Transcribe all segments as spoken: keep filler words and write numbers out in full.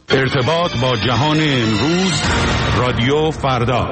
ارتباط با جهان امروز، رادیو فردا.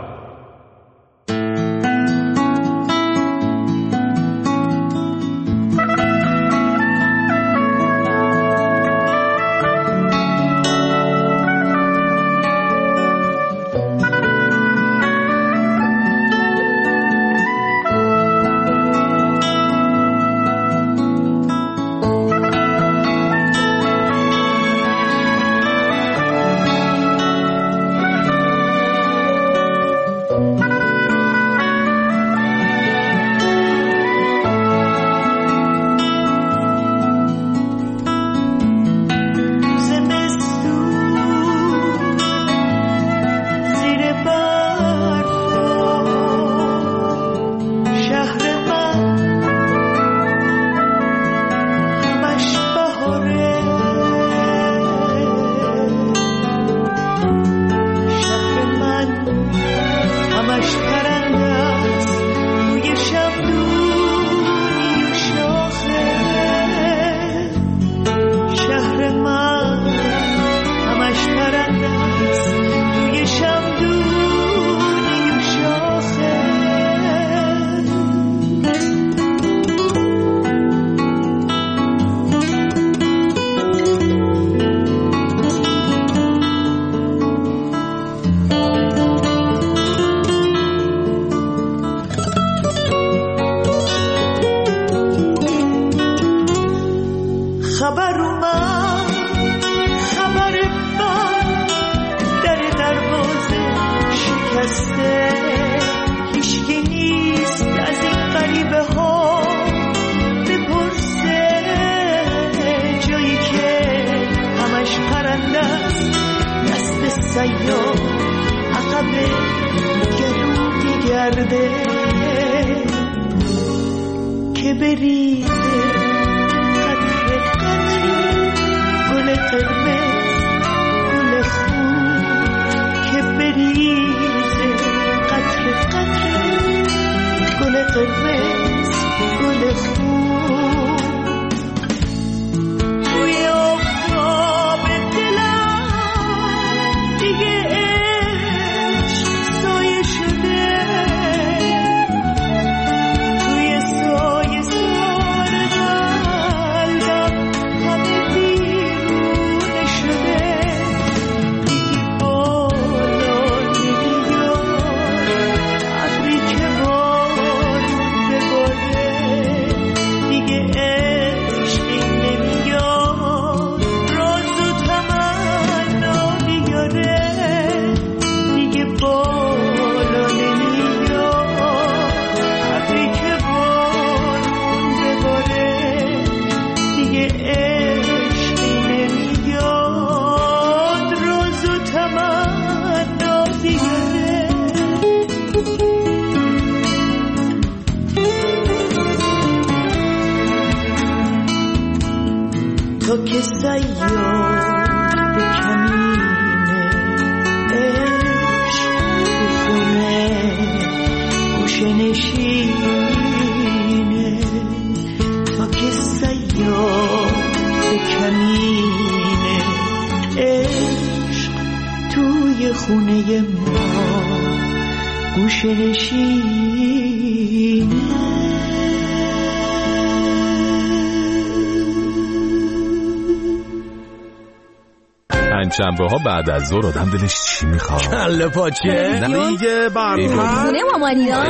شنبه ها بعد از ظهر آدم دلش چی میخواد؟ کله پاچه دیگه برنامه خونه مامانینا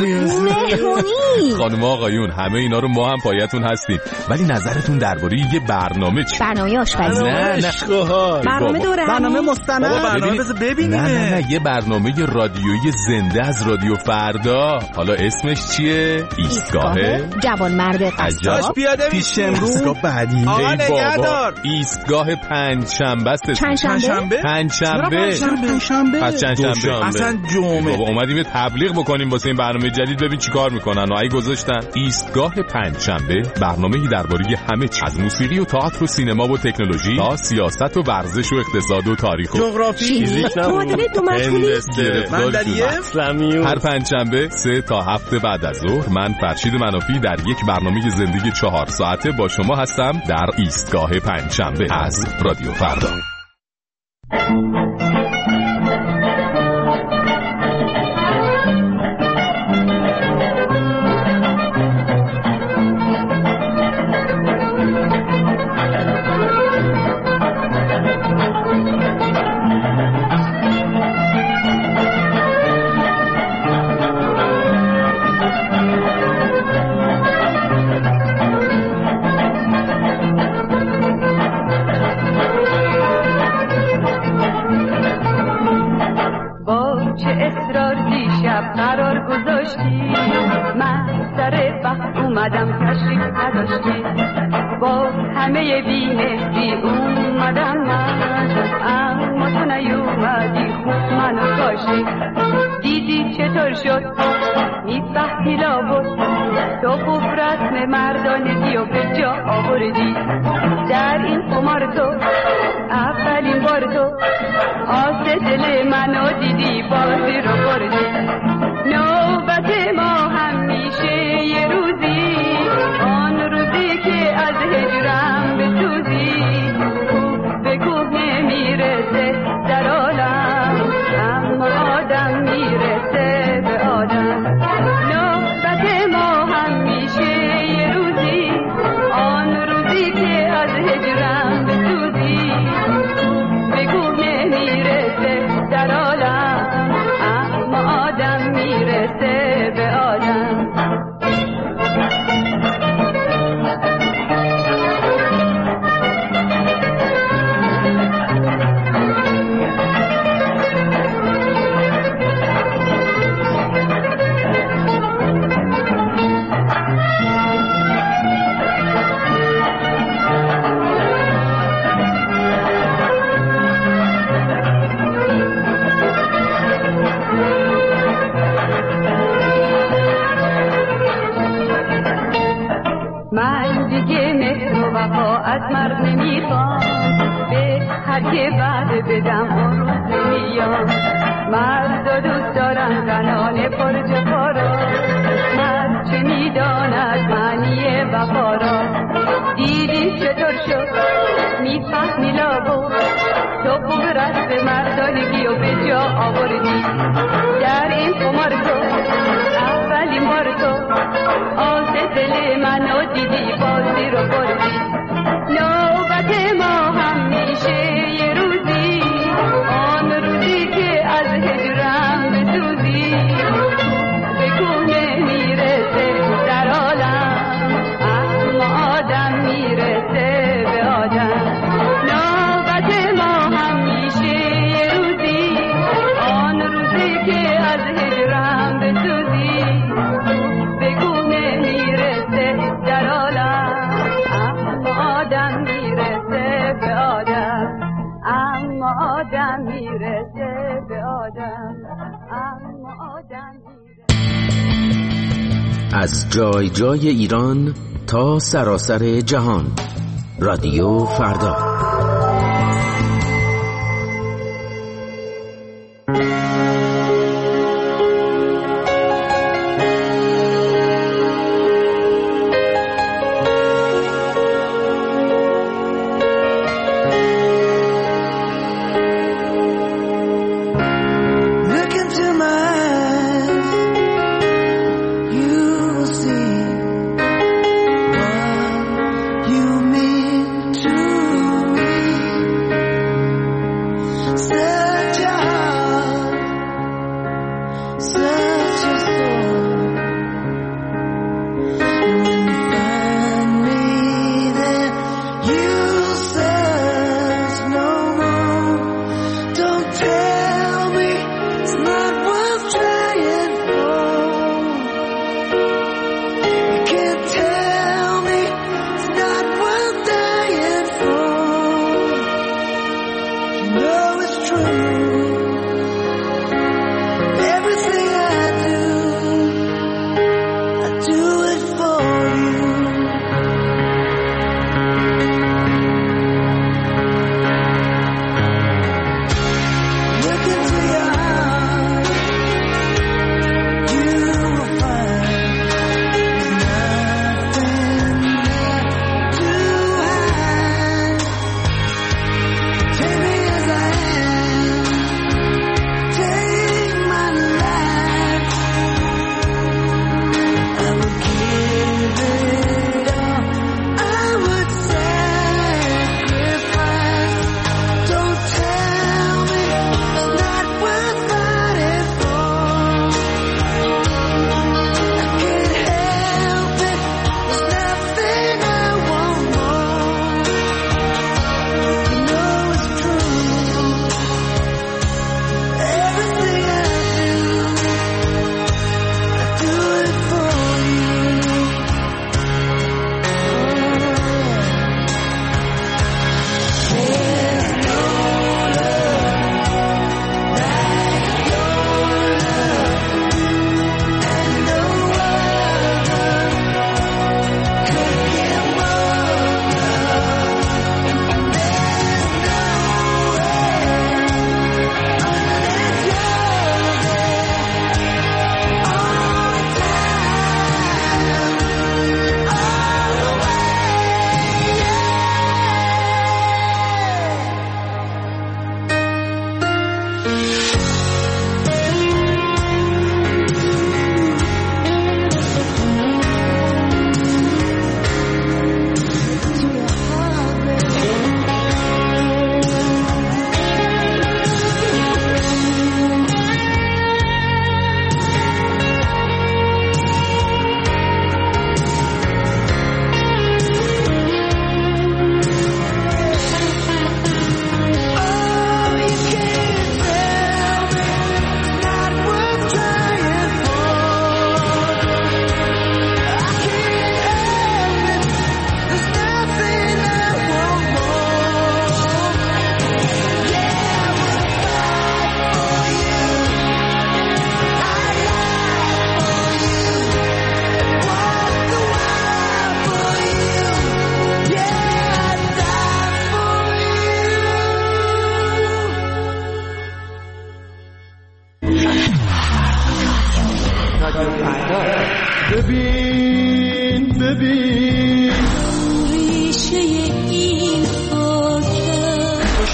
مهمونی. خانم آقایون همه اینا رو ما هم پایتون هستیم، ولی نظرتون درباره یه برنامه چی؟ برنامه آشپزی. نه نه برنامه دوره برنامه مستند. برنامه بذار ببینیم. نه نه نه یه برنامه رادیویی زنده از رادیو فردا. حالا اسمش چیه؟ ایستگاه جوانمرد قصاب. پیاده پیش امروز بعدی. آقا نگهدار. ایستگاه پنجشنبه است. پنجشنبه؟ پنجشنبه. پنجشنبه. پس چندشنبه. اصلا جمعه. بابا اومدیم یه تبلیغ بکنیم واسه این برنامه جدید، ببین چیکار میکنن. اگه گذاشتن ایستگاه پنجشنبه، برنامه‌ای درباره همه چیز، از موسیقی و تئاتر و سینما و تکنولوژی تا سیاست و ورزش و اقتصاد و تاریخ و جغرافی، فیزیک، هندسه. هر پنجشنبه سه تا هفت بعد از ظهر من فرشید منافی در یک برنامه زندگی چهار ساعته با شما هستم در ایستگاه پنجشنبه از رادیو فردا. از جای جای ایران تا سراسر جهان، رادیو فردا. You mean to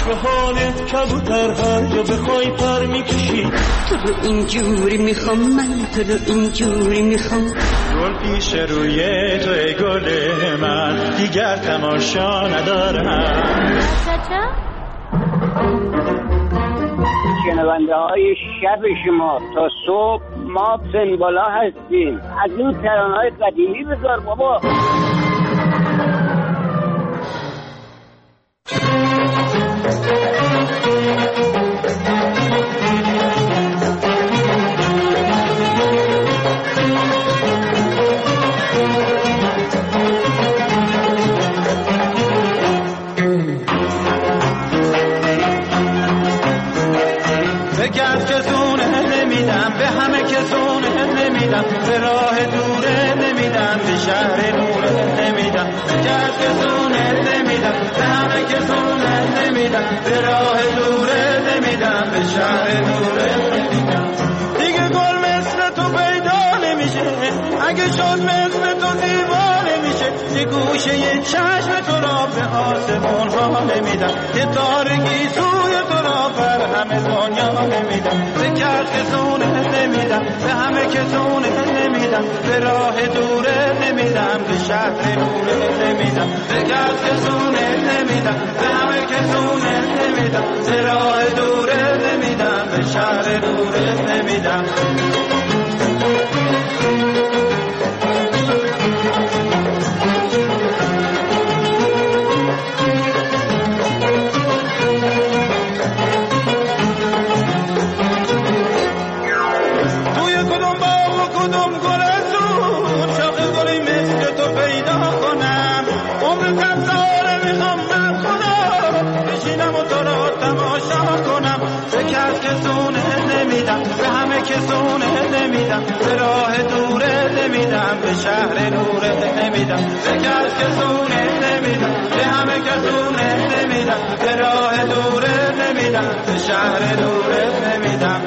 به حالت کبوترها یا بخوای پر میکشی. تو رو اینجوری میخوام من، تو رو اینجوری میخوام. گل پیش روی تو ای گل من، دیگر تماشا ندارم. شنونده های شب شما تا صبح ما پنبالا هستیم. از این ترانه های قدیمی بذار بابا. بگرد که زونه نمیدم، به همه که زونه نمیدم، به راه دوره نمیدم، به شهر نوره نمیدم. بگرد که زونه نمیدم، به همه که زونه نمیدم، به راه دوره نمیدم، به شهر نوره نمیدم. دیگه گل مثل تو پیدا نمیشه، اگه شد مثل تو دیوانه میشه. یه گوشه یه چشم تو را به آسمون ها نمیدم، یه تارگی سوی تو را بر همه دنیا نمیدم. بگرد که زونه نمیدم، به همه که زونه نمیدم، به راه دوره نمیدم، به شهر نوره نمیدم. بگرد که زونه نمیدم، به همه که زونه نمیدم، به راه دوره نمیدم، به شهر نوره نمیدم. به همه که زونه نمیدم، به راه دوره نمیدم، به شهر نوره نمیدم. بگرد که زونه نمیدم، به همه که زونه نمیدم، به راه دوره نمیدم، به شهر نوره نمیدم.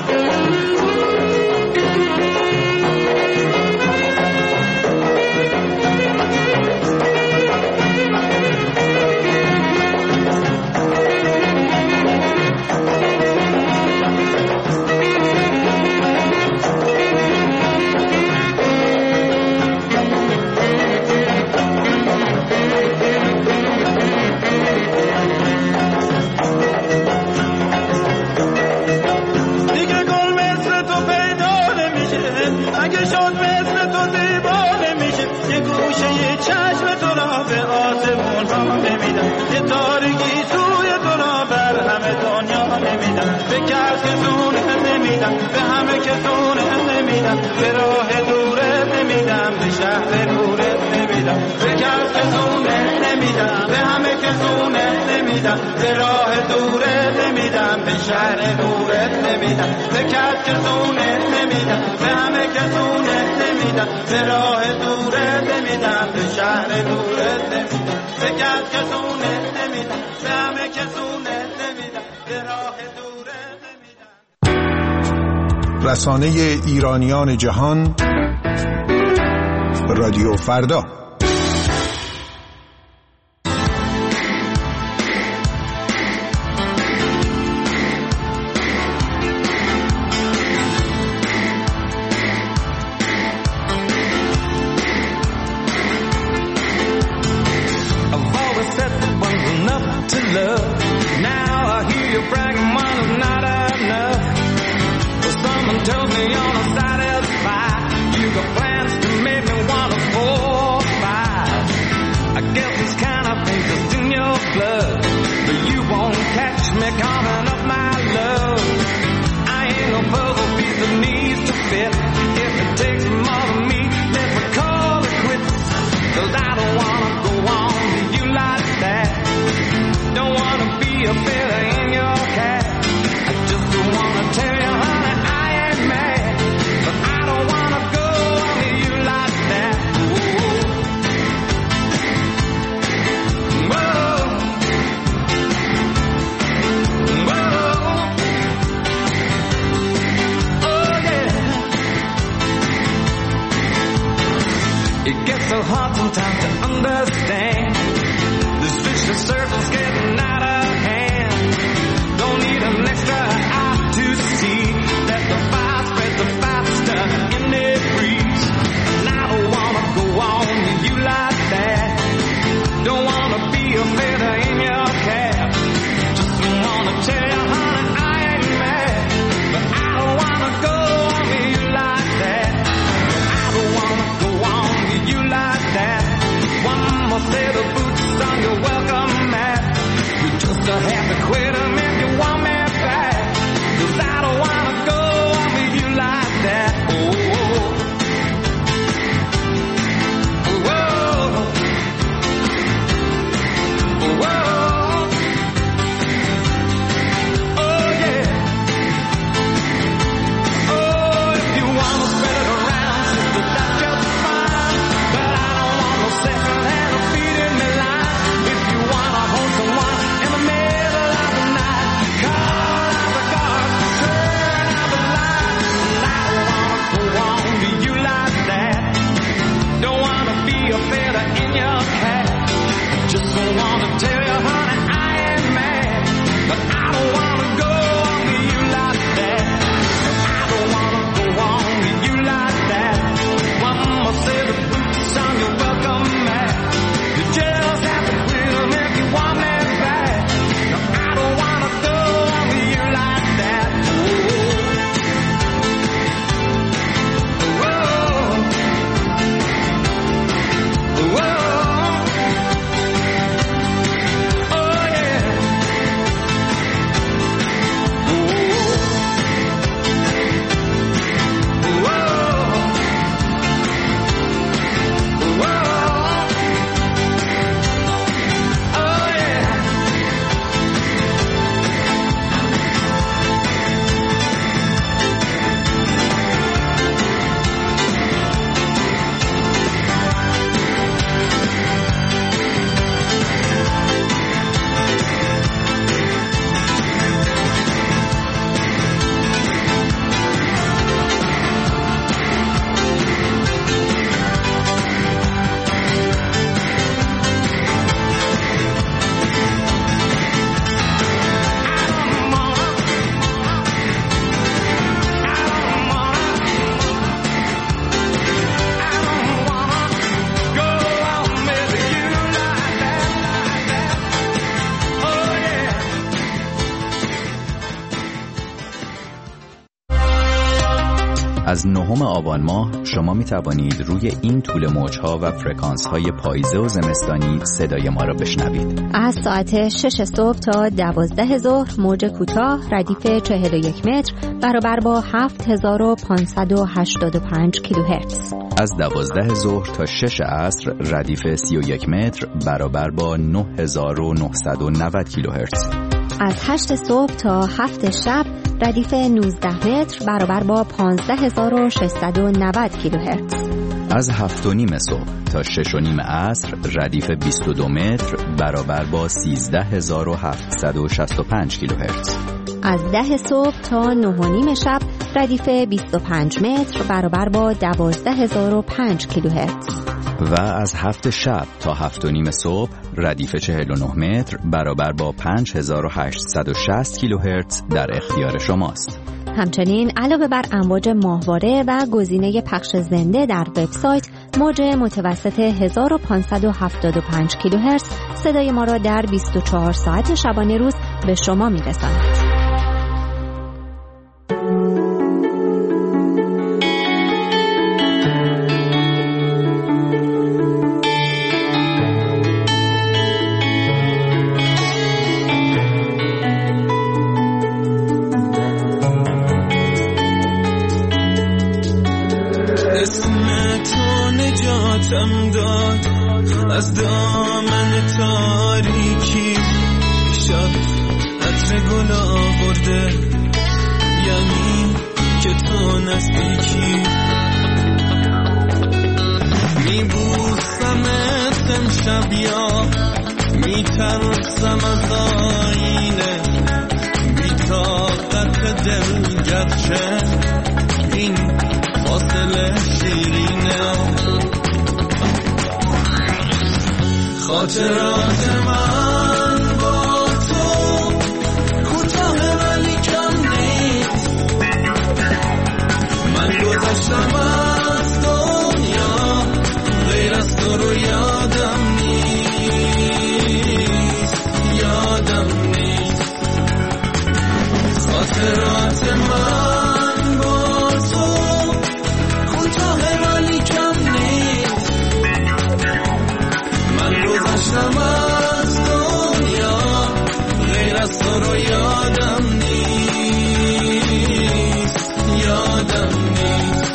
به همه که زونه نمیدم، به راه دوره نمیدم، به شهر نوره نمیدم. بگرد که زونه نمیدم، به همه که زونه نمیدم، به راه دوره نمیدم، به شهر نوره نمیدم. بگرد که زونه نمیدم، به همه که زونه نمیدم، به راه دوره نمیدم، به شهر نوره نمیدم. بگرد که زونه نمیدم، به همه که زونه نمیدم، به راه دوره نمیدم. رسانه ایرانیان جهان، رادیو فردا. so hard sometimes to understand. This vicious circle's getting out of hand. از نهم آبان ماه شما می توانید روی این طول موجها و فرکانس های پاییزه و زمستانی صدای ما را بشنوید. از ساعت شش صبح تا دوازده ظهر موج کوتاه ردیف چهل و یک متر برابر با هفت هزار و پانصد و هشتاد و پنج کیلوهرتز. از دوازده ظهر تا شش عصر ردیف سی و یک متر برابر با نه هزار و نهصد و نود کیلوهرتز. از هشت صبح تا هفت شب ردیف نوزده متر برابر با پانزده هزار و ششصد و نود کیلوهرتز. از هفت و نیم صبح تا شش و نیم عصر ردیف بیست و دو متر برابر با سیزده هزار و هفتصد و شصت و پنج کیلوهرتز. از ده صبح تا نه و نیم شب ردیف بیست و پنج متر برابر با دوازده هزار و پنج کیلوهرتز. و از هفت شب تا هفت و نیم صبح ردیف چهل و نه متر برابر با پنج هزار و هشتصد و شصت کیلوهرتز در اختیار شماست. همچنین علاوه بر امواج ماهواره و گزینه پخش زنده در وبسایت، موج متوسط هزار و پانصد و هفتاد و پنج کیلوهرتز صدای ما را در بیست و چهار ساعت شبانه روز به شما می‌رساند. از دامن تاریکی شب عطر گل آورده، یعنی که تو نزدیکی. میبوسمت امشب یا میترسم از آینه، بی‌طاقت دل گرچه این فاصله شیرینه. خاطرات من با تو کوتاه ولی کم نیست. من گذشتم از دنیا، غیر از تو رو یادم نیست، یادم نیست. خاطرات من با تو کوتاه ولی کم نیست. من گذشتم از دنیا، غیر از تو رو یادم نیست، یادم نیست.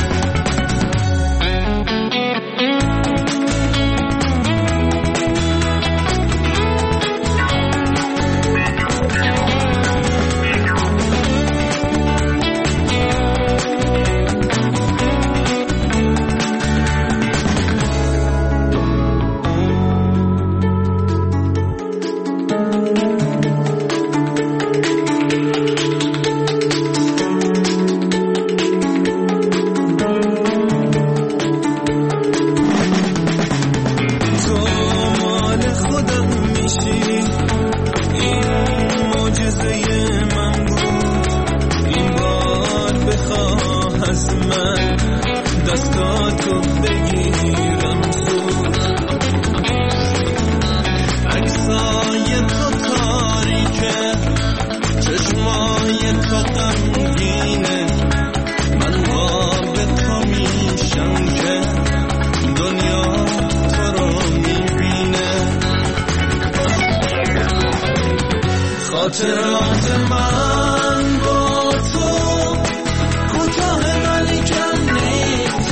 خاطرات من با تو کوتاه ولی کم نیست.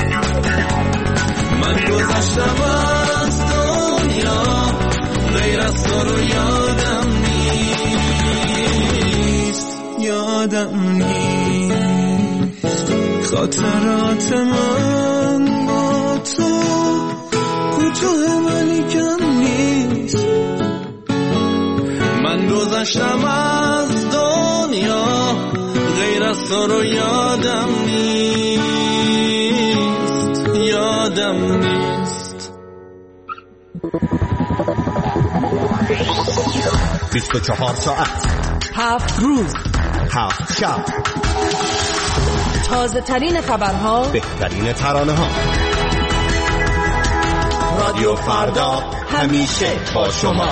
من گذشتم از دنیا، غیر از تو رو یادم نیست، یادم نیست. خاطرات من با تو کوتاه ولی کم نیست. من گذشتم از دنیا، غیر از تو رو یادم نیست، یادم نیست. بیست و چهار ساعت، هفت روز، هفت شب، تازه ترین خبرها، بهترین ترانه ها. رادیو فردا همیشه با شما.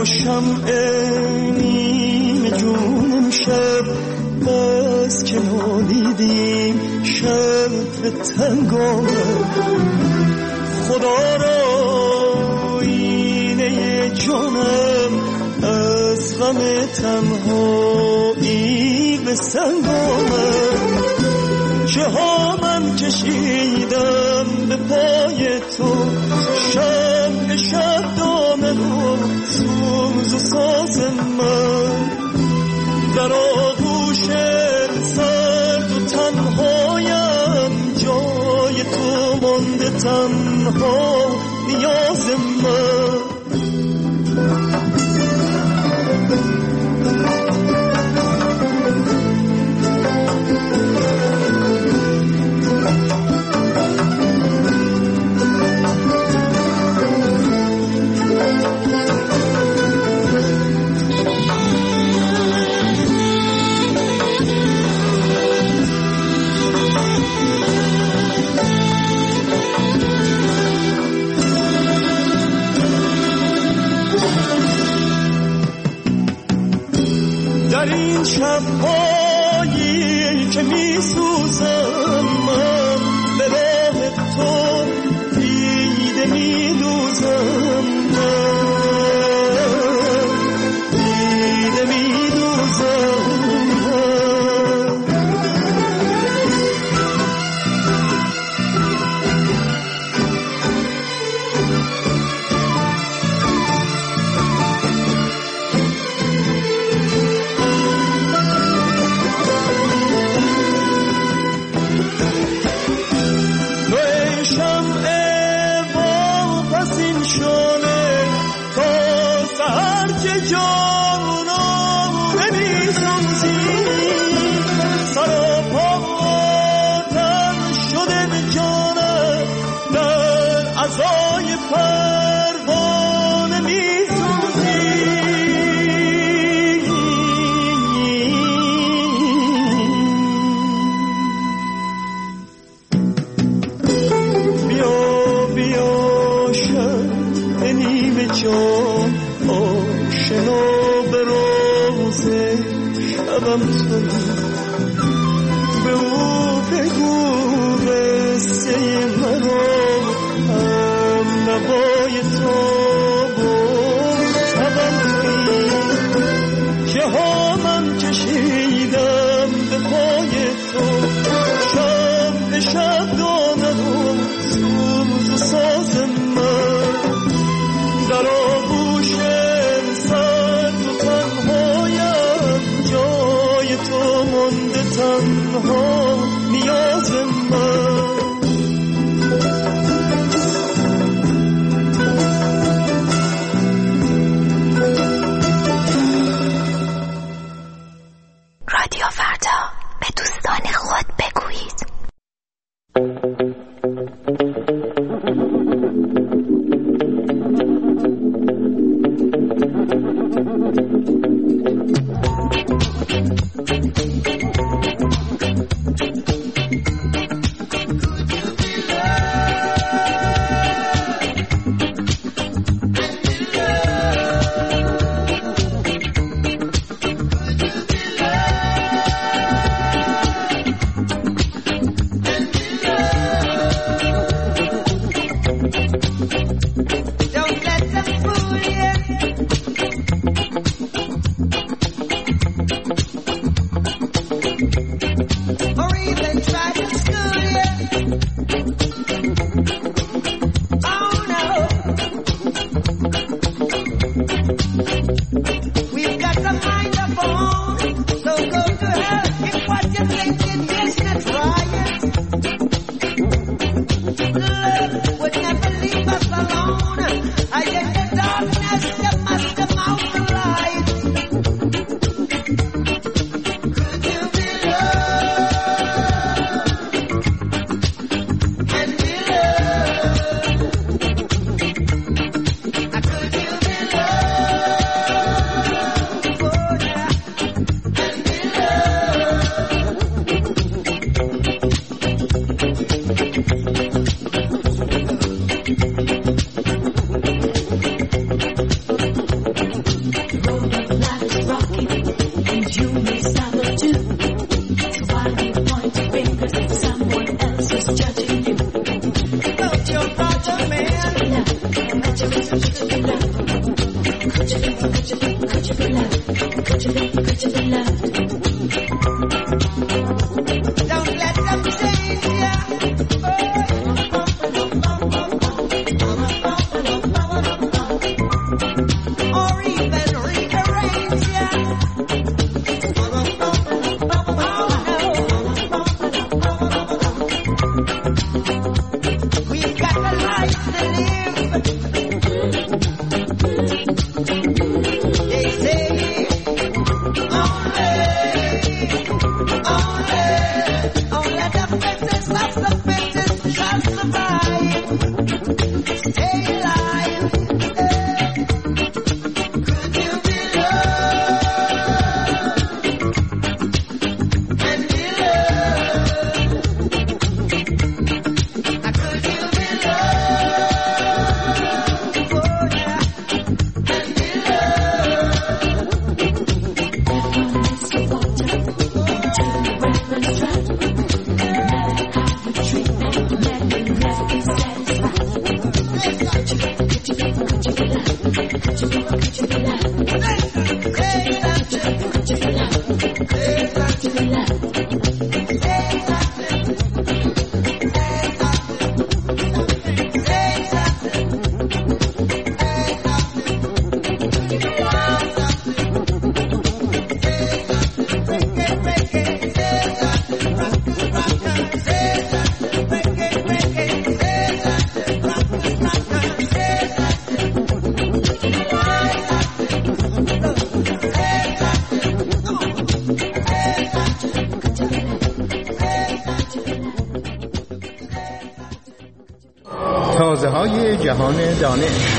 تو شمع نیم جونم شب بس که نادیدیم شب تنگانم خدا را اینه جانم از غم تنهایی به سنگانم چه ها من کشیدم به پای تو شب شب دامن و سوز و ساز من در آغوش سرد و تنهایم جای تو مانده تنها نیاز من در این شب‌هایی که می‌سوزم من به راه تو دیده می‌دوزم من دیده می‌دوزم به او بگو قصه مرا هم نوای تو تبم توی که ها من کشیدم به پای تو شب به شب دامن و سوز و ساز من در آغوش سرد و تنهایم جای تو مانده تنها نیاز من رادیو فردا به دوستان خود بگویید تازه های جهان دانش.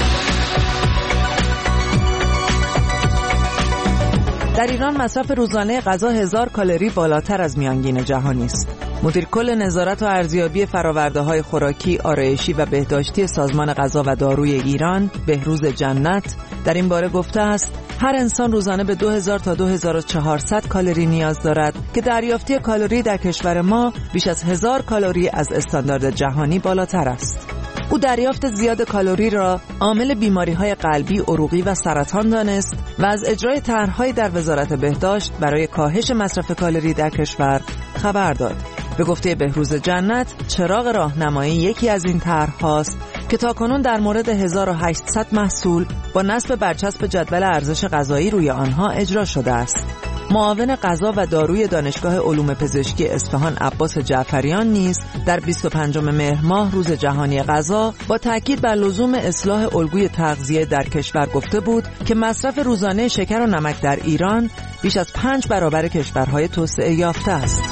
در ایران مصرف روزانه غذا هزار کالری بالاتر از میانگین جهانی است. مدیر کل نظارت و ارزیابی فرآورده‌های خوراکی، آرایشی و بهداشتی سازمان غذا و داروی ایران، بهروز جنت، در این باره گفته است هر انسان روزانه به دو هزار تا دو هزار و چهارصد کالری نیاز دارد که دریافتی کالری در کشور ما بیش از هزار کالری از استاندارد جهانی بالاتر است. او دریافت زیاد کالری را عامل بیماری‌های قلبی، عروقی و سرطان دانست و از اجرای طرح‌های در وزارت بهداشت برای کاهش مصرف کالری در کشور خبر داد. به گفته بهروز جنت، چراغ راهنمایی یکی از این طرح‌هاست که تاکنون در مورد هزار و هشتصد محصول با نصب برچسب جدول ارزش غذایی روی آنها اجرا شده است. معاون غذا و داروی دانشگاه علوم پزشکی اصفهان عباس جعفریان نیز در بیست و پنجم مهر ماه روز جهانی غذا با تاکید بر لزوم اصلاح الگوی تغذیه در کشور گفته بود که مصرف روزانه شکر و نمک در ایران بیش از پنج برابر کشورهای توسعه یافته است.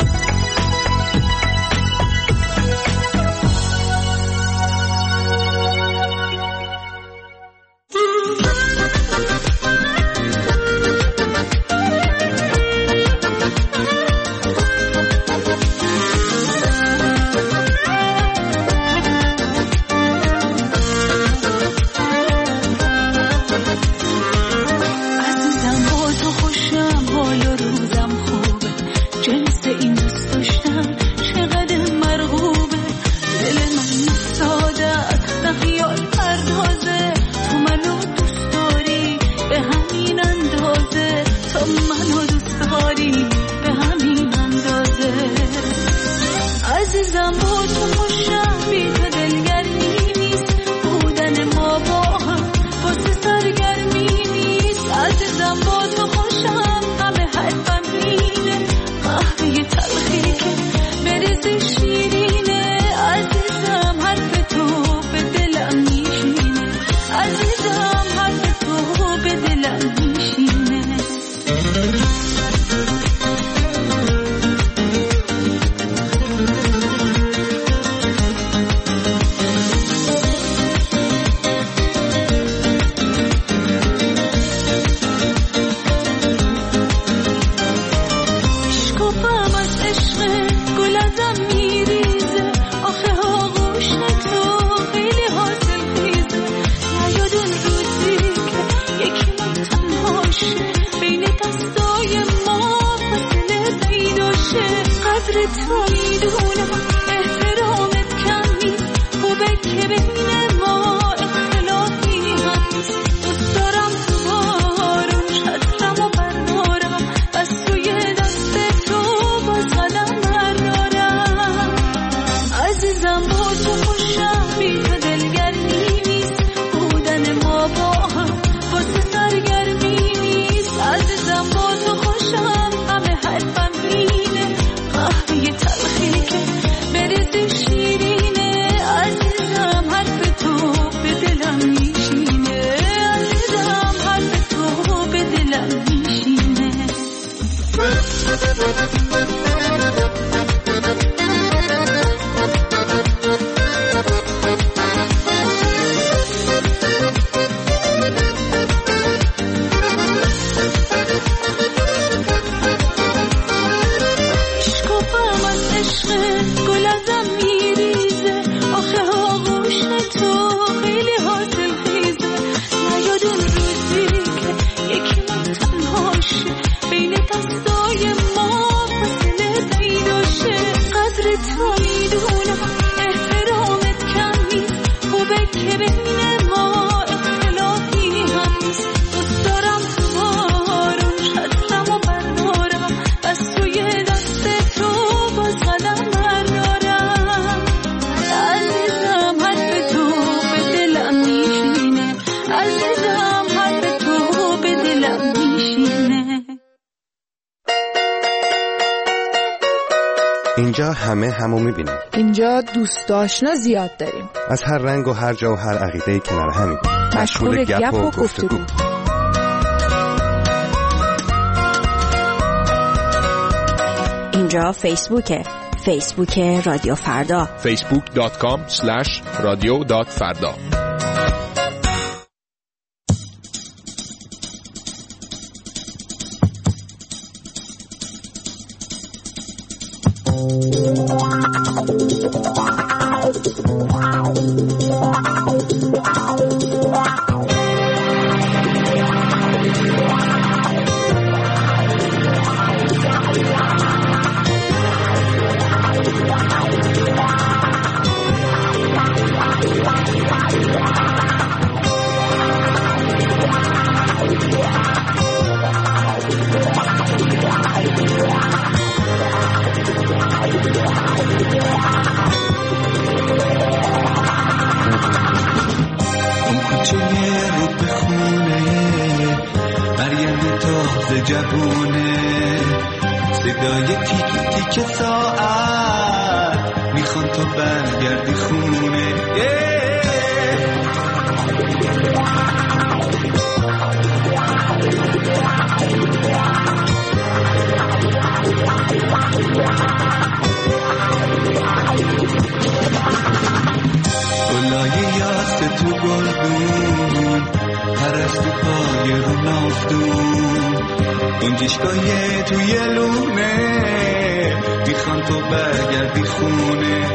اینجا همه همو میبینیم. اینجا دوست آشنا زیاد داریم. از هر رنگ و هر جا و هر عقیده‌ای کنار همیم. مشغول گپ و گفتگو. اینجا فیسبوکه. فیسبوک رادیو فردا فیسبوک دات کام اسلش رادیو دات فردا. گنجشگاه توی لونه میخوان تو برگردی خونه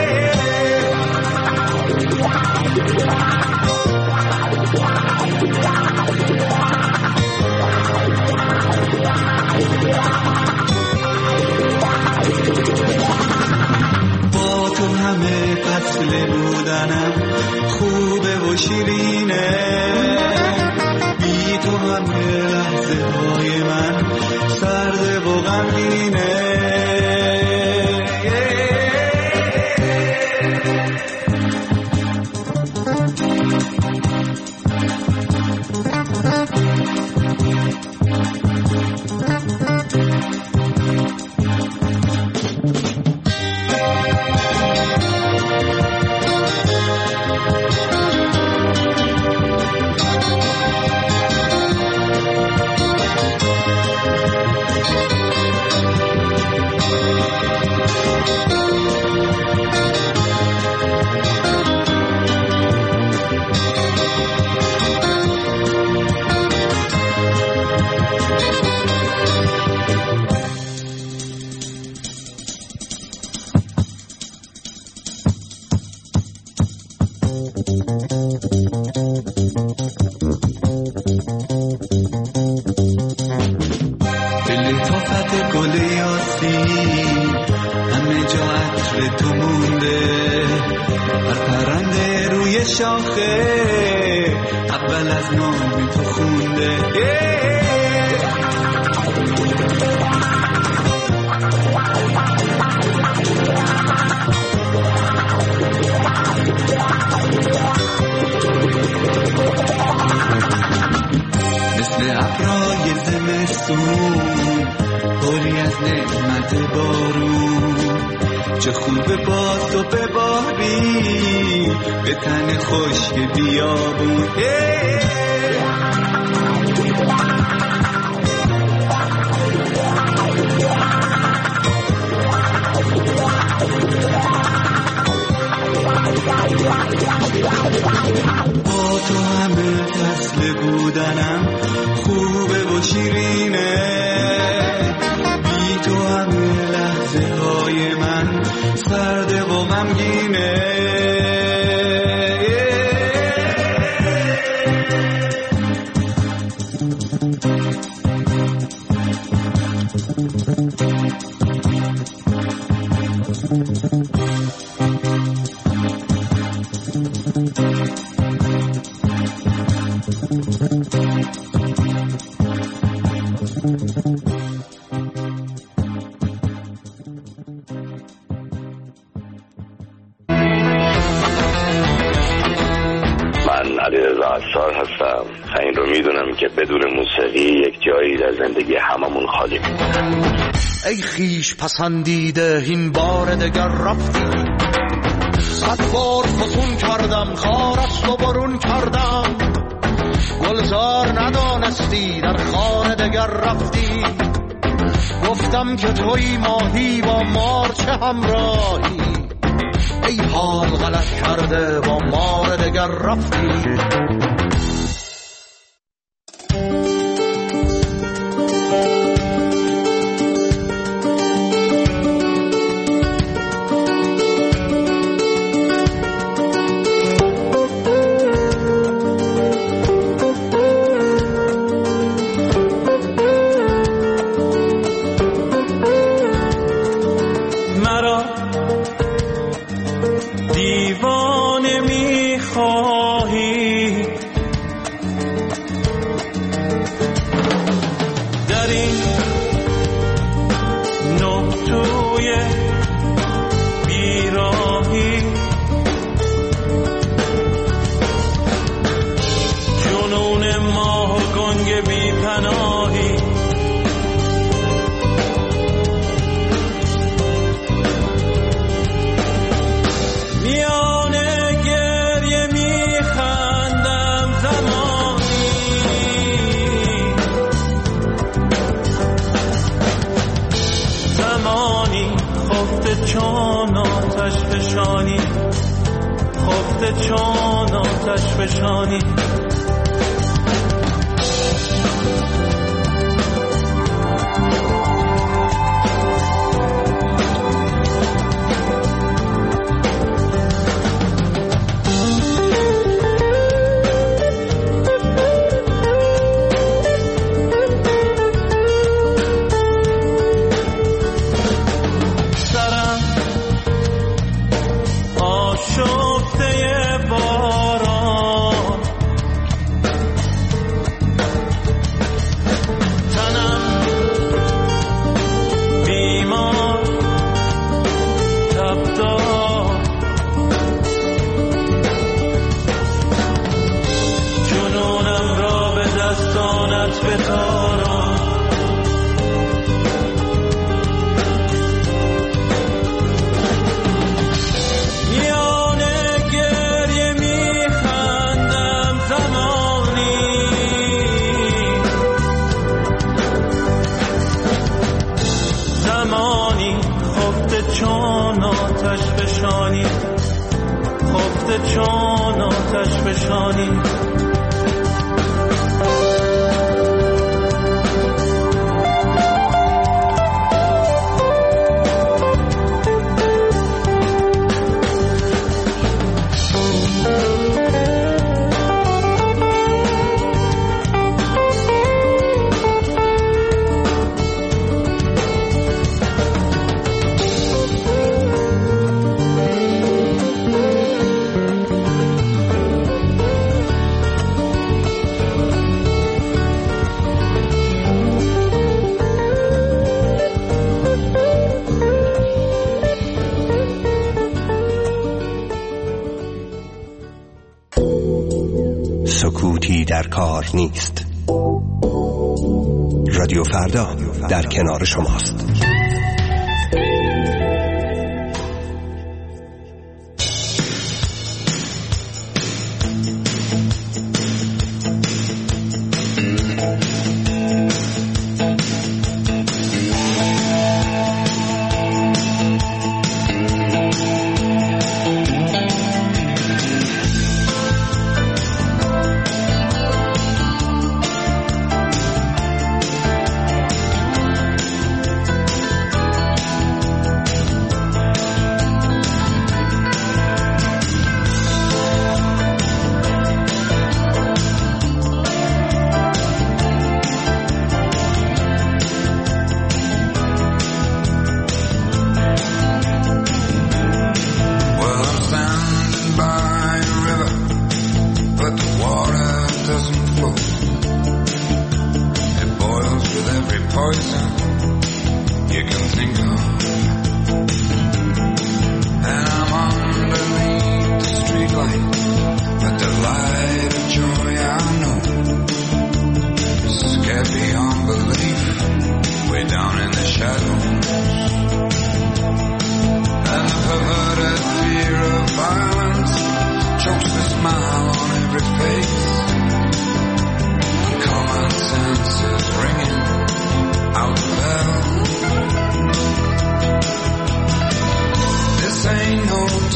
با تو همه فصل بودنم خوبه و شیرینه، بی تو همه لحظه های من سرده و غمگینه. ای خیش پسندیده این بار دگر رفتی، صد بار فسون کردم خارست و برون کردم، گلزار ندانستی در خانه دگر رفتی، گفت دیدم که توی ماهی با مار چه همراهی، ای حال غلط کرده با مار دگر رفتی. سکوتی در کار نیست. رادیو فردا در کنار شماست.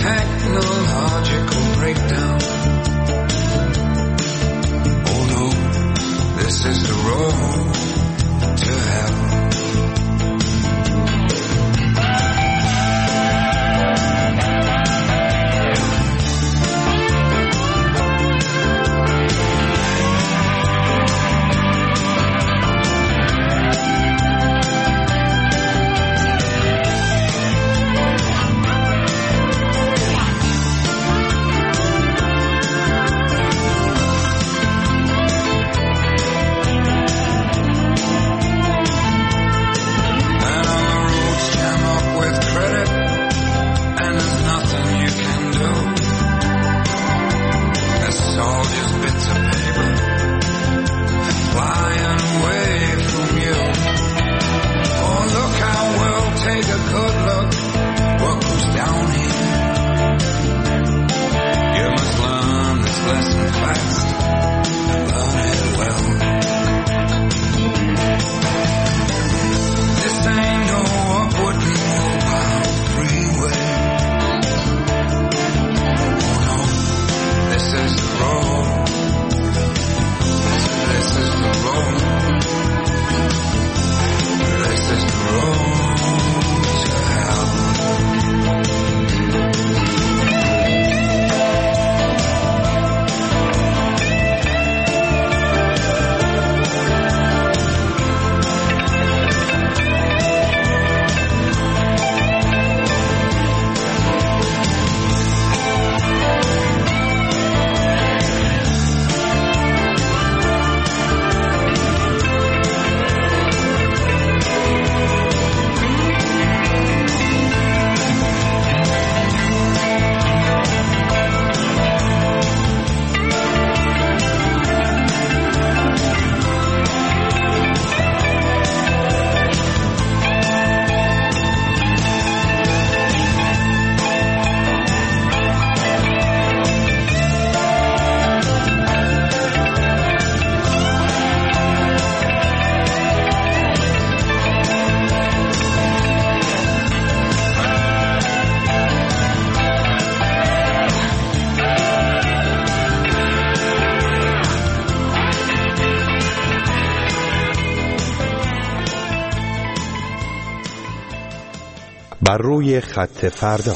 technological breakdown. Oh no, this is the road to hell. بر روی خط فردا.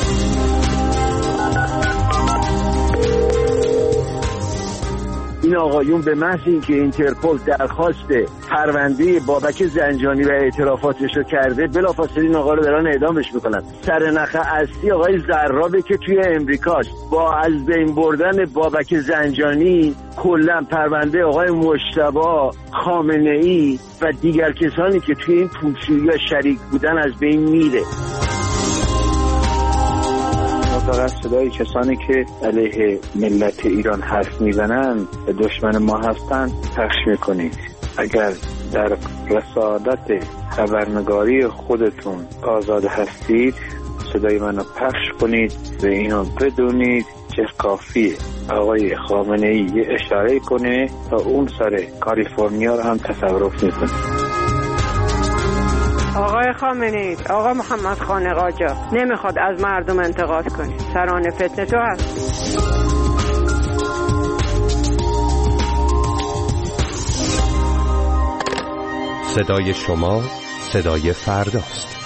این آقایون به محض اینکه اینترپل درخواست پرونده بابک زنجانی و اعترافاتش رو کرده، بلافاصله این آقا رو دارن اعدامش میکنن. سرنخ اصلی آقای زرابه که توی امریکاست. با از بین بردن بابک زنجانی کلا پرونده آقای مجتبی خامنه‌ای و دیگر کسانی که توی این پولشویی شریک بودن از بین میره. فقط صدای کسانی که علیه ملت ایران حرف میزنن و دشمن ما هستن پخش میکنید. اگر در رسالت خبرنگاری خودتون آزاد هستید صدای منو پخش کنید و اینو بدونید که کافیه آقای خامنه‌ای یه اشاره کنه تا اون سر کالیفرنیا رو هم تصرف میکنه. آقای خامنه‌ای، آقا محمد خان قاجار نمیخواد از مردم انتقاد کنی. سران فتنه تو هست. صدای شما صدای فرداست.